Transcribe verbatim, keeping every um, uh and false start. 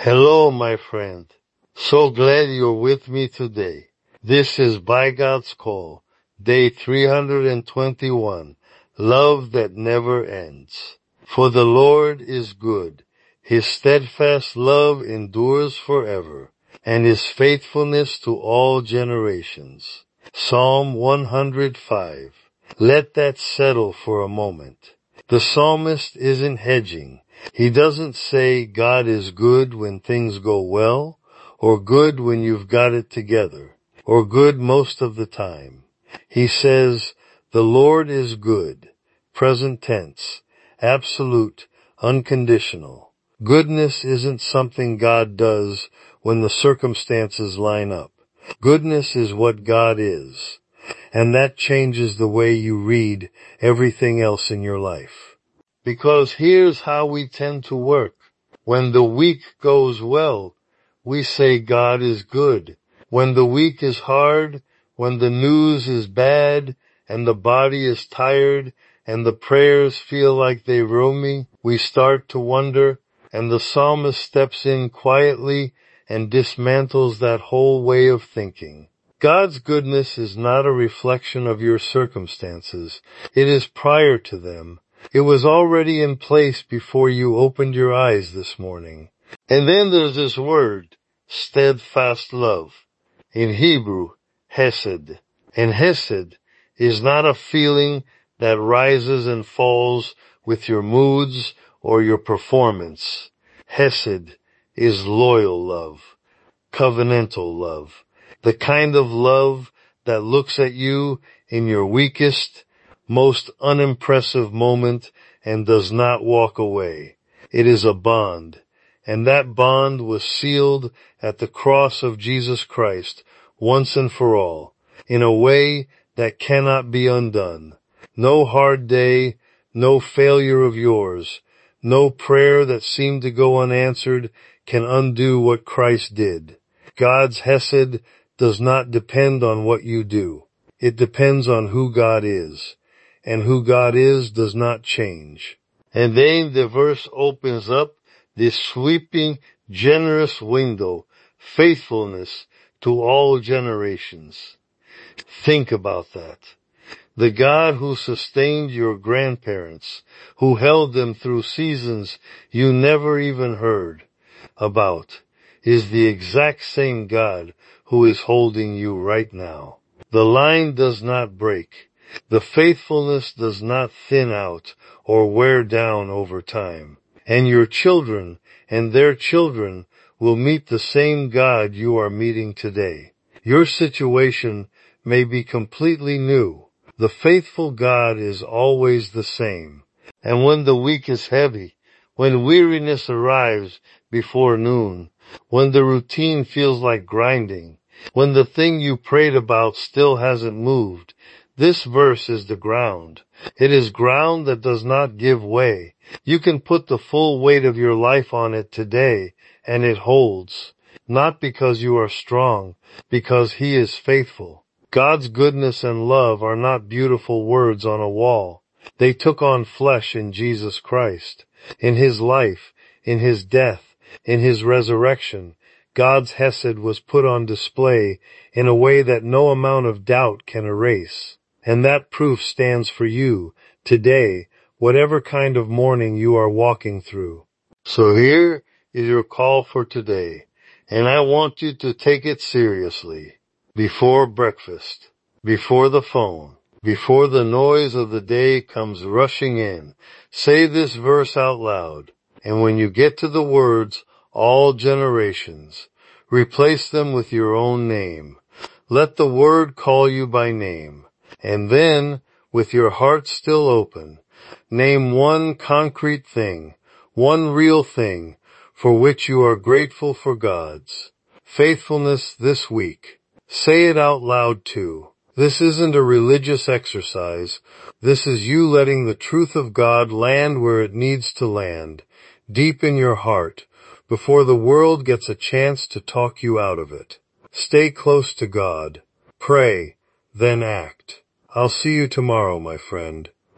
Hello, my friend. So glad you're with me today. This is By God's Call, day three hundred twenty-one, Love That Never Ends. For the Lord is good. His steadfast love endures forever, and His faithfulness to all generations. Psalm one hundred five. Let that settle for a moment. The psalmist isn't hedging. He doesn't say God is good when things go well, or good when you've got it together, or good most of the time. He says, the Lord is good, present tense, absolute, unconditional. Goodness isn't something God does when the circumstances line up. Goodness is what God is, and that changes the way you read everything else in your life. Because here's how we tend to work. When the week goes well, we say God is good. When the week is hard, when the news is bad, and the body is tired, and the prayers feel like they roam me, we start to wonder, and the psalmist steps in quietly and dismantles that whole way of thinking. God's goodness is not a reflection of your circumstances. It is prior to them. It was already in place before you opened your eyes this morning. And then there's this word, steadfast love. In Hebrew, hesed. And hesed is not a feeling that rises and falls with your moods or your performance. Hesed is loyal love, covenantal love, the kind of love that looks at you in your weakest, most unimpressive moment and does not walk away. It is a bond, and that bond was sealed at the cross of Jesus Christ once and for all, in a way that cannot be undone. No hard day, no failure of yours, no prayer that seemed to go unanswered can undo what Christ did. God's hesed does not depend on what you do. It depends on who God is. And who God is does not change. And then the verse opens up this sweeping, generous window, faithfulness to all generations. Think about that. The God who sustained your grandparents, who held them through seasons you never even heard about, is the exact same God who is holding you right now. The line does not break. The faithfulness does not thin out or wear down over time. And your children and their children will meet the same God you are meeting today. Your situation may be completely new. The faithful God is always the same. And when the week is heavy, when weariness arrives before noon, when the routine feels like grinding, when the thing you prayed about still hasn't moved, this verse is the ground. It is ground that does not give way. You can put the full weight of your life on it today, and it holds. Not because you are strong, because He is faithful. God's goodness and love are not beautiful words on a wall. They took on flesh in Jesus Christ. In His life, in His death, in His resurrection, God's hesed was put on display in a way that no amount of doubt can erase. And that proof stands for you today, whatever kind of morning you are walking through. So here is your call for today, and I want you to take it seriously. Before breakfast, before the phone, before the noise of the day comes rushing in, say this verse out loud. And when you get to the words, all generations, replace them with your own name. Let the word call you by name. And then, with your heart still open, name one concrete thing, one real thing, for which you are grateful for God's faithfulness this week. Say it out loud too. This isn't a religious exercise. This is you letting the truth of God land where it needs to land, deep in your heart, before the world gets a chance to talk you out of it. Stay close to God. Pray, then act. I'll see you tomorrow, my friend.